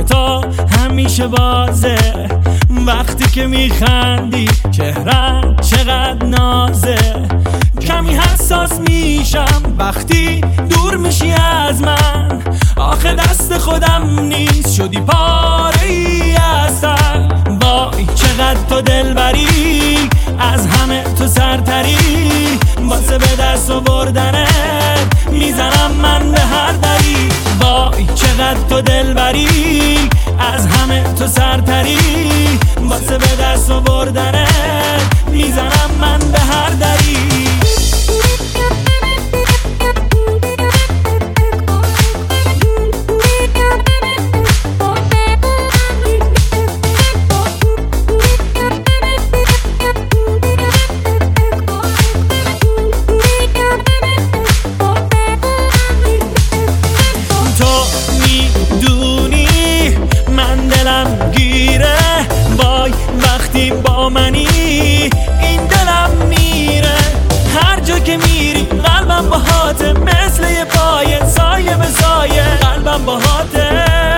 تو همیشه بازه، وقتی که میخندی چهرت چقدر نازه. کمی حساس میشم وقتی دور میشی از من، آخه دست خودم نیست شدی پاره‌ای از سر. وای چقدر تو دلبری، از همه تو سرتری، واسه به دست آوردنت میزنم من به هر دری. وای چقدر تو دلبری، از همه تو سرتری، واسه به دست آوردنت میزنم من به هر دری. وقتی با منی این دلم میره، هر جا که میری قلبم باهاته، مثل یه پایه سایه به سایه قلبم باهاته.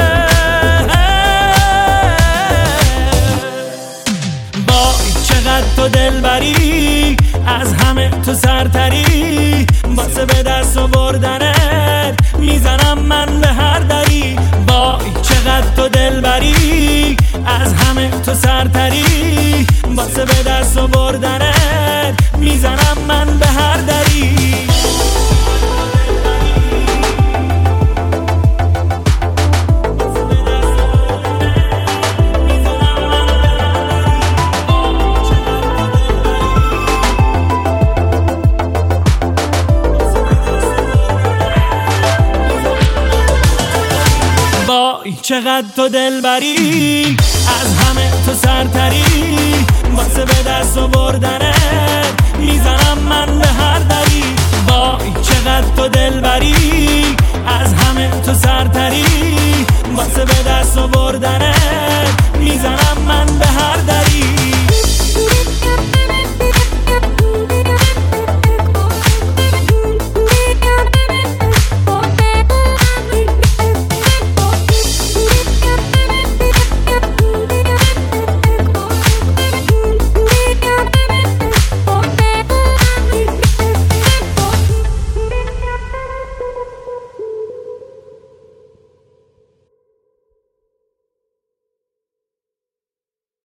وای چقدر تو دلبری، از همه تو سرتری، واسه به دست آوردنت میزنم من به هر دری. وای چقدر تو دلبری، از همه تو سرتری، واسه به دست آوردنت میزنم من به هر دری. وای چقدر تو دلبری، از